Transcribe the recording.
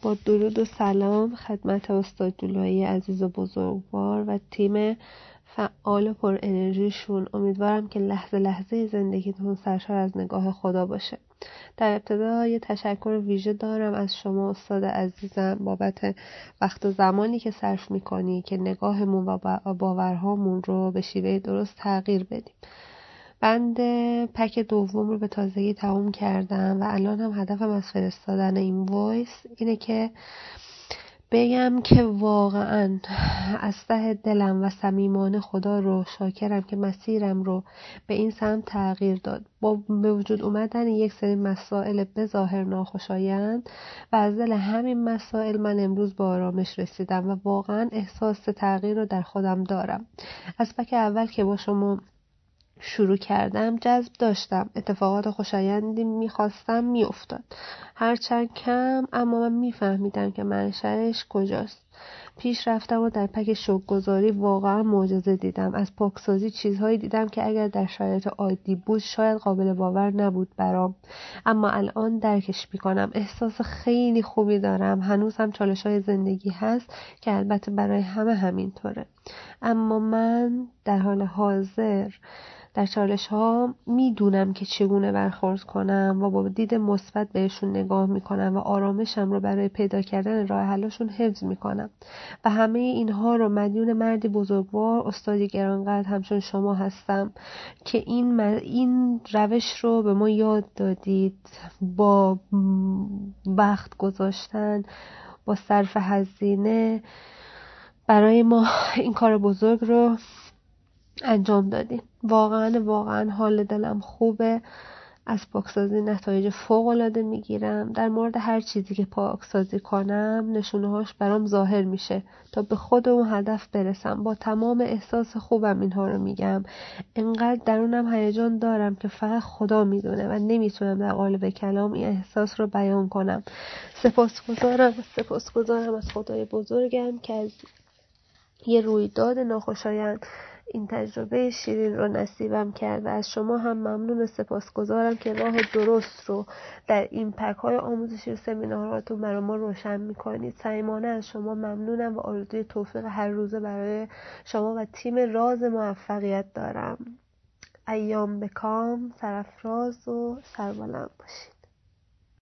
با درود و سلام خدمت استاد جولایی عزیز و بزرگوار و تیم فعال و پر انرژیشون. امیدوارم که لحظه لحظه زندگیتون سرشار از نگاه خدا باشه. در ابتدا یه تشکر ویژه دارم از شما استاد عزیزم بابت وقت و زمانی که صرف میکنی که نگاهمون و باورهامون رو به شیوه درست تغییر بدیم. بند پک دوم رو به تازگی تموم کردم و الان هم هدفم از فرستادن این وایس اینه که بگم که واقعا از ته دلم و صمیمانه خدا رو شاکرم که مسیرم رو به این سمت تغییر داد. با به وجود اومدن یک سری مسائل به ظاهر ناخوشایند و از دل همین مسائل من امروز با آرامش رسیدم و واقعا احساس تغییر رو در خودم دارم. از پک اول که با شما شروع کردم جذب داشتم، اتفاقات خوشایندی میخواستم میافتاد، هرچند کم، اما من میفهمیدم که منشأش کجاست. پیش رفتم و در پک شوک‌گذاری واقعا معجزه دیدم. از پاکسازی چیزهایی دیدم که اگر در شرایط عادی بود شاید قابل باور نبود برام، اما الان درکش میکنم. احساس خیلی خوبی دارم. هنوز هم چالش‌های زندگی هست که البته برای همه همینطوره، اما من در حال حاضر در چالش ها میدونم که چگونه برخورد کنم و با دید مثبت بهشون نگاه میکنم و آرامشم رو برای پیدا کردن راه حلشون حفظ میکنم و همه اینها رو مدیون مردی بزرگوار، استادی گرانقدر همچون شما هستم که این روش رو به ما یاد دادید. با وقت گذاشتن، با صرف هزینه برای ما این کار بزرگ رو انجام دادیم. واقعا حال دلم خوبه. از پاکسازی نتایج فوق‌العاده میگیرم. در مورد هر چیزی که پاکسازی کنم نشونه‌هاش برام ظاهر میشه تا به خود اون هدف برسم. با تمام احساس خوبم اینها رو میگم. انقدر درونم هیجان دارم که فقط خدا میدونه و نمیتونم در قالب کلام این احساس رو بیان کنم. سپاسگزارم از خدای بزرگم که از یه رویداد ناخوشایند این تجربه شیرین رو نصیبم کرد و از شما هم ممنون و سپاسگزارم که راه درست رو در این پک‌های آموزشی و سمیناراتون برای ما روشن می‌کنید. صمیمانه از شما ممنونم و آرزوی توفیق هر روزه برای شما و تیم راز موفقیت دارم. ایام بکام، سرافراز و سربلند باشید.